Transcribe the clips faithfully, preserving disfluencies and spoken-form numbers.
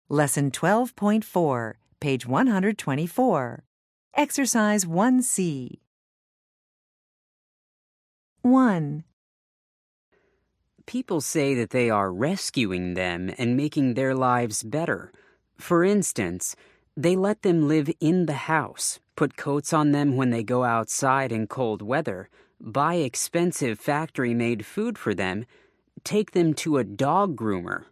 Lesson twelve point four, page one hundred twenty-four. Exercise one C. one. People say that they are rescuing them and making their lives better. For instance, they let them live in the house, put coats on them when they go outside in cold weather, buy expensive factory-made food for them, take them to a dog groomer.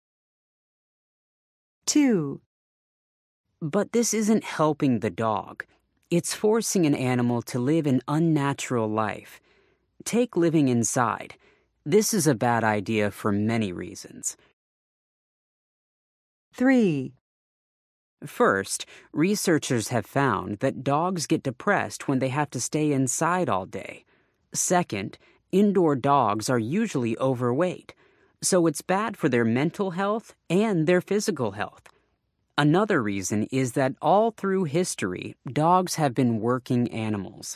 two. But this isn't helping the dog. It's forcing an animal to live an unnatural life. Take living inside. This is a bad idea for many reasons. three. First, researchers have found that dogs get depressed when they have to stay inside all day. Second, indoor dogs are usually overweight, so it's bad for their mental health and their physical health. Another reason is that all through history, dogs have been working animals.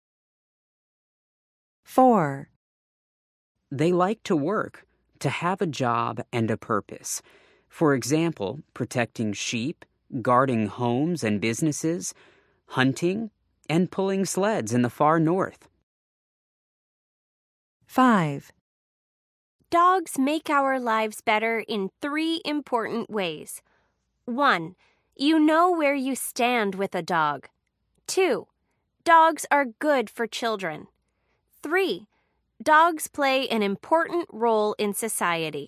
four. They like to work, to have a job and a purpose. For example, protecting sheep, guarding homes and businesses, hunting, and pulling sleds in the far north. five. Dogs make our lives better in three important ways. One, you know where you stand with a dog. Two, dogs are good for children. Three, dogs play an important role in society.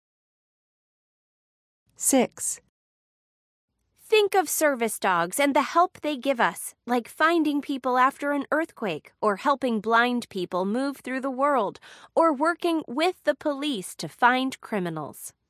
six. Think of service dogs and the help they give us, like finding people after an earthquake, or helping blind people move through the world, or working with the police to find criminals.